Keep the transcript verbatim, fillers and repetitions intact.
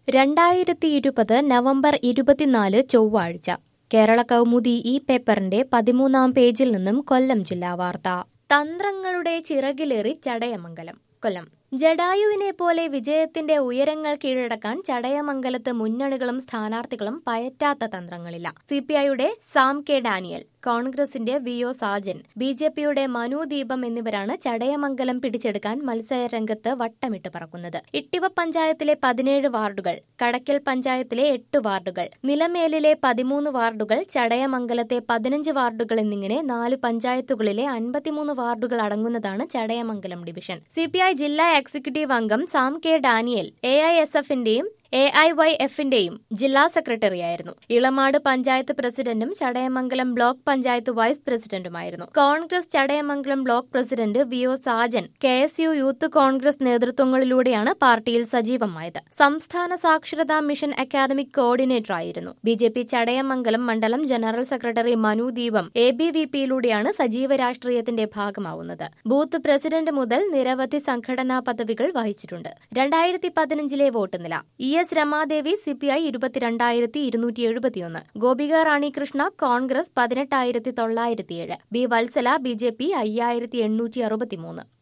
രണ്ടായിരത്തി ഇരുപത് നവംബർ ഇരുപത്തിനാല് ചൊവ്വാഴ്ച കേരള കൗമുദി ഈ പേപ്പറിന്റെ പതിമൂന്നാം പേജിൽ നിന്നും കൊല്ലം ജില്ലാ വാർത്ത. തന്ത്രങ്ങളുടെ ചിറകിലേറി ചടയമംഗലം. കൊല്ലം ജഡായുവിനെ പോലെ വിജയത്തിന്റെ ഉയരങ്ങൾ കീഴടക്കാൻ ചടയമംഗലത്ത് മുന്നണികളും സ്ഥാനാർത്ഥികളും പയറ്റാത്ത തന്ത്രങ്ങളില്ല. സിപിഐയുടെ സാം കെ ഡാനിയൽ, കോൺഗ്രസിന്റെ V O Sajan, B J പിയുടെ മനു ദീപം എന്നിവരാണ് ചടയമംഗലം പിടിച്ചെടുക്കാൻ മത്സരരംഗത്ത് വട്ടമിട്ട് പറക്കുന്നത്. ഇട്ടിവ പഞ്ചായത്തിലെ പതിനേഴ് വാർഡുകൾ, കടയ്ക്കൽ പഞ്ചായത്തിലെ എട്ട് വാർഡുകൾ, നിലമേലിലെ പതിമൂന്ന് വാർഡുകൾ, ചടയമംഗലത്തെ പതിനഞ്ച് വാർഡുകൾ എന്നിങ്ങനെ നാല് പഞ്ചായത്തുകളിലെ അൻപത്തിമൂന്ന് വാർഡുകൾ അടങ്ങുന്നതാണ് ചടയമംഗലം ഡിവിഷൻ. സിപിഐ ജില്ലാ എക്സിക്യൂട്ടീവ് അംഗം Sam K Daniel A I S എഫിന്റെയും എ ഐ വൈ എഫിന്റെയും ജില്ലാ സെക്രട്ടറിയായിരുന്നു. ഇളമാട് പഞ്ചായത്ത് പ്രസിഡന്റും ചടയമംഗലം ബ്ലോക്ക് പഞ്ചായത്ത് വൈസ് പ്രസിഡന്റുമായിരുന്നു. Congress Chadayamangalam block president V O Sajan K S U youth Congress നേതൃത്വങ്ങളിലൂടെയാണ് പാർട്ടിയിൽ സജീവമായത്. സംസ്ഥാന സാക്ഷരതാ മിഷൻ അക്കാദമിക് കോർഡിനേറ്ററായിരുന്നു. ബി ജെ പി ചടയമംഗലം മണ്ഡലം ജനറൽ സെക്രട്ടറി മനു ദീപം എ ബി വി പിയിലൂടെയാണ് സജീവ രാഷ്ട്രീയത്തിന്റെ ഭാഗമാവുന്നത്. ബൂത്ത് പ്രസിഡന്റ് മുതൽ നിരവധി സംഘടനാ പദവികൾ വഹിച്ചിട്ടുണ്ട്. രണ്ടായിരത്തി പതിനഞ്ചിലെ വോട്ട് നില: ഇ എസ് രമാദേവി സിപിഐ ഇരുപത്തിരണ്ടായിരത്തി ഇരുന്നൂറ്റി എഴുപത്തിയൊന്ന്, ഗോപിക റാണി കൃഷ്ണ കോൺഗ്രസ് പതിനെട്ടായിരത്തി തൊള്ളായിരത്തിയേഴ്, B Vatsala B J P അയ്യായിരത്തി എണ്ണൂറ്റി അറുപത്തിമൂന്ന്.